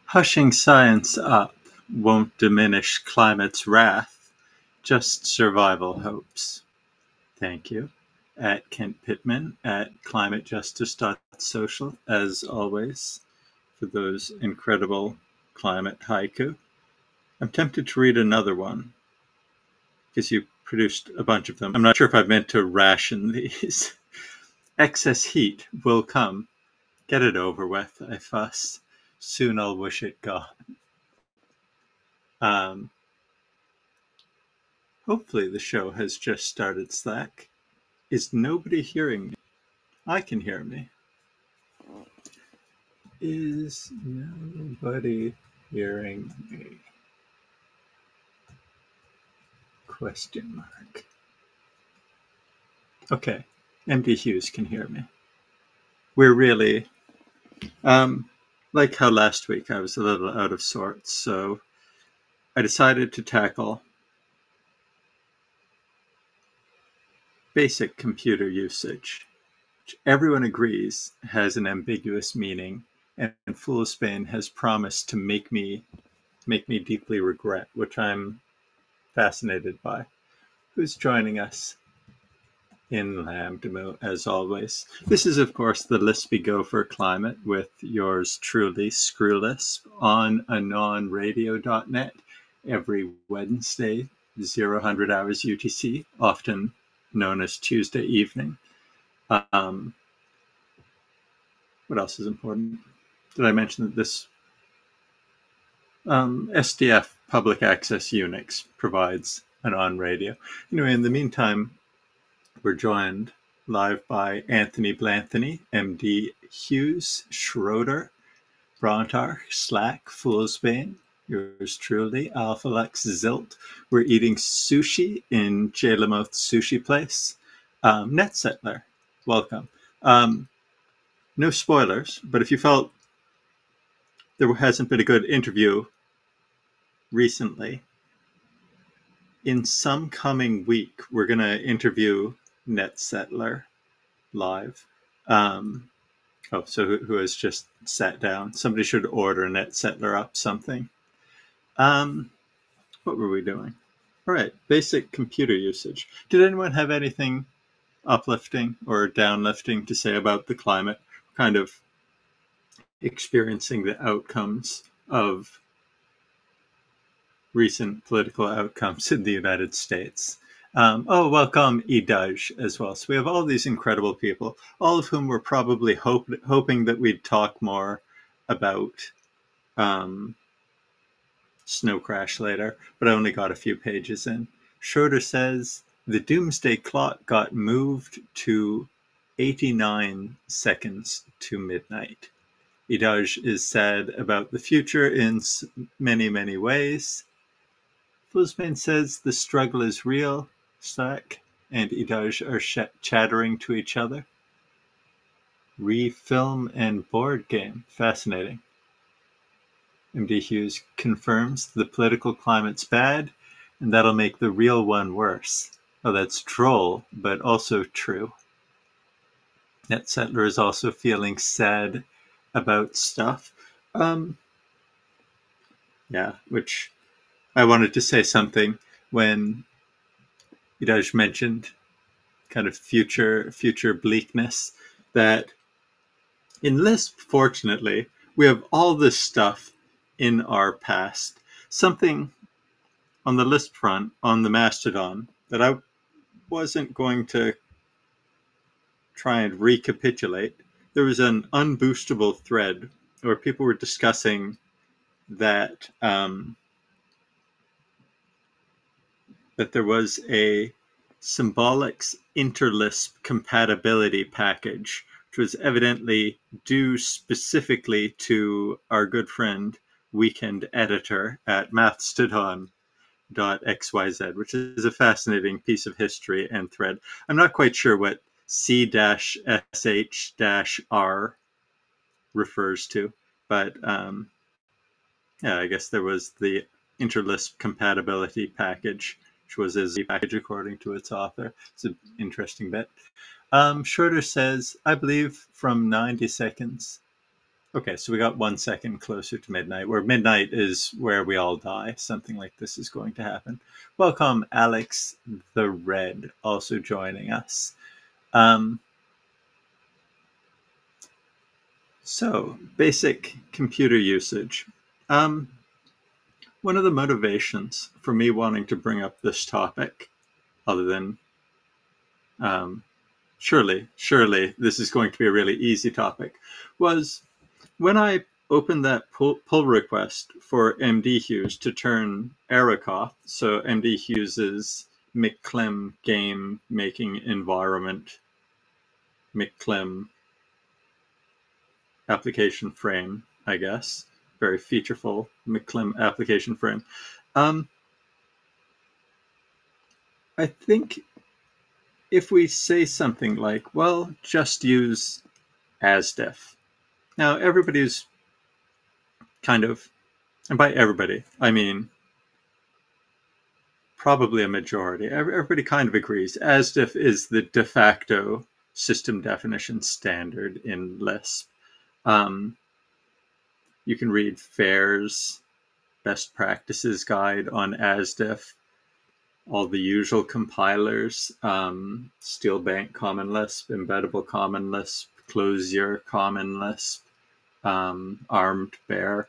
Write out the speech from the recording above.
Hushing science up won't diminish climate's wrath, just survival hopes. Thank you. At Kent Pittman at climatejustice.social, as always, for those incredible climate haiku. I'm tempted to read another one because you produced a bunch of them. I'm not sure if I meant to ration these. Excess heat will come. Get it over with, I fuss. Soon I'll wish it gone. Um, Hopefully the show has just started, Slack. Is nobody hearing me? I can hear me. Is nobody hearing me? Question mark. Okay, MD Hughes can hear me. We're really, like how last week I was a little out of sorts, so I decided to tackle basic computer usage, which everyone agrees has an ambiguous meaning, and Fool of Spain has promised to make me deeply regret, which I'm fascinated by. Who's joining us in Lambda, as always? This is, of course, the Lispy Gopher Climate with yours truly, Screwlisp, on anonradio.net every Wednesday, 0000 hours UTC, often known as Tuesday evening. What else is important? Did I mention that this SDF public access Unix provides an on radio? Anyway, in the meantime, we're joined live by Anthony Blanthony, MD Hughes, Schroeder, Brontar, Slack, Foolsbane, yours truly, Alpha Lux Zilt. We're eating sushi in J. Lamoth Sushi Place. Net Settler, welcome. No spoilers, but if you felt there hasn't been a good interview recently, in some coming week, we're going to interview Net Settler live. So who has just sat down? Somebody should order Net Settler up something. What were we doing? All right, basic computer usage. Did anyone have anything uplifting or downlifting to say about the climate? Kind of experiencing the outcomes of recent political outcomes in the United States. Welcome Idaj as well. So we have all these incredible people, all of whom were probably hoping that we'd talk more about Snow Crash later, but I only got a few pages in. Schroeder says the doomsday clock got moved to 89 seconds to midnight. Idaj is sad about the future in many, many ways. Fuzman says the struggle is real. Slack and Idaj are chattering to each other. Refilm and board game. Fascinating. MD Hughes confirms the political climate's bad, and that'll make the real one worse. Oh, that's droll, but also true. Net Settler is also feeling sad about stuff. Which I wanted to say something when Idaj mentioned kind of future bleakness, that in Lisp, fortunately, we have all this stuff in our past. Something on the Lisp front, on the Mastodon, that I wasn't going to try and recapitulate. There was an unboostable thread where people were discussing that that there was a symbolics interlisp compatibility package, which was evidently due specifically to our good friend Weekend Editor at mathstodon.xyz, which is a fascinating piece of history and thread. I'm not quite sure what C-SH-R refers to, but I guess there was the interlisp compatibility package, which was a Z package according to its author. It's an interesting bit. Schroeder says, I believe from 90 seconds. Okay, so we got 1 second closer to midnight, where midnight is where we all die. Something like this is going to happen. Welcome, Alex the Red, also joining us. Um, so, basic computer usage. Um, One of the motivations for me wanting to bring up this topic, other than um, surely this is going to be a really easy topic, was when I opened that pull request for MD Hughes to turn Arakoth, so MD Hughes's McClem game making environment, McClem application frame, I guess, very featureful McClem application frame. Um, I think if we say something like, well, just use ASDIF. Now, everybody's kind of, and by everybody, I mean probably a majority. Everybody kind of agrees. ASDIF is the de facto system definition standard in Lisp. Um, you can read FAIR's best practices guide on ASDIF, all the usual compilers, Steelbank Common Lisp, Embeddable Common Lisp, Clojure Common Lisp, Armed Bear.